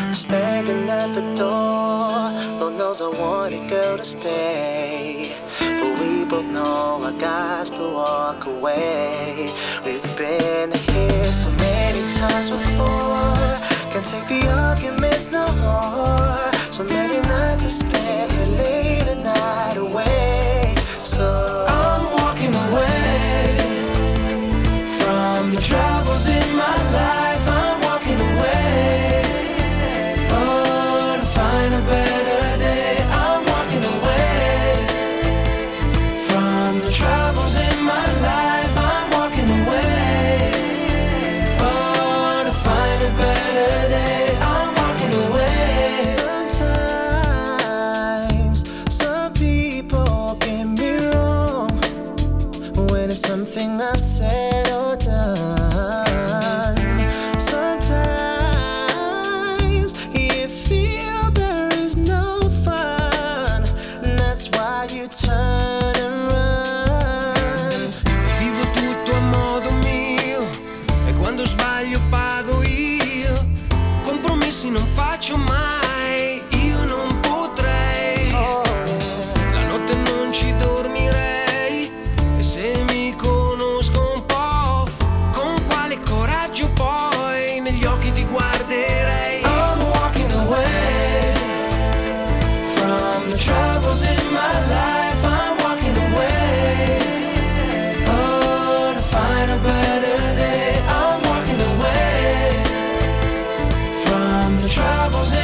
Standing at the door, Lord knows I wanted girl to stay, but we both know I got to walk away. We've been here so many times before, can't take the arguments no more. So many nights I spent here late at night away. So I'm walking away from the troubles in my life. I'm walking away, oh, to find a better day. I'm walking away from the troubles in my life. I'm walking away, oh, to find a better day. I'm walking away. Sometimes some people get me wrong when it's something I said or done. Sometimes you feel there is no fun, and that's why you turn and run. Vivo tutto a modo mio e quando sbaglio pago io. Compromessi non faccio mai, io non potrei. La notte non ci dormirei e se mi conosco un po', con quale coraggio poi negli occhi ti guarderei. I'm walking away from the troubles in my life. I'm walking away, oh, to find a better day. I'm walking away from the troubles